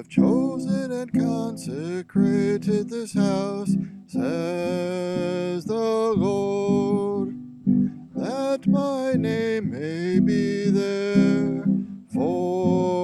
have chosen and consecrated this house, says the Lord, that my name may be there for